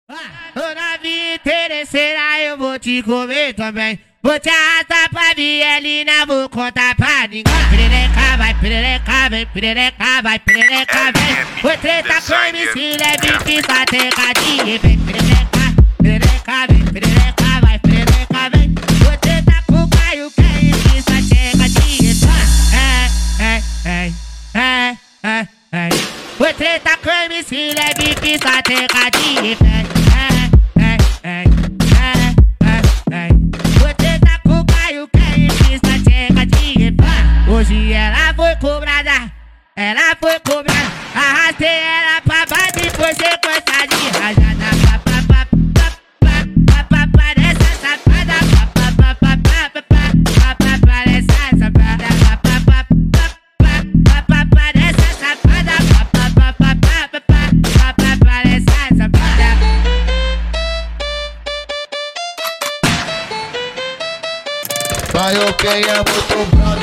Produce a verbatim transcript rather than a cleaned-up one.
Ô novinha interesseira, eu vou te comer também. Vou te arrastar pra Vielina, vou contar pra ninguém. Perereca vai, perereca vem, perereca vai, perereca vem. Vou treta com M C leve, pista tecadinha. Vem perereca, perereca vem, perereca vai, perereca vem. Vou treta com o Caio, que é pista tecadinha. É, é, é, é, é. Vou treta com M C leve, pista tecadinha. É, é, é, é, é, é. Hoje ela foi cobrada, ela foi cobrada. Arrastei ela pra baixo e foi sequência de rajada. Pa, pa, pa, pa, pa, pa, pa, dessa safada. Pa, pa, pa, pa, pa, pa, pa, pa, dessa safada. Pa, pa, pa, pa, pa, pa, pa, dessa safada. Pa, pa, pa, pa, pa, pa, pa, pa, pa, dessa safada. Vai, ok, é muito brother.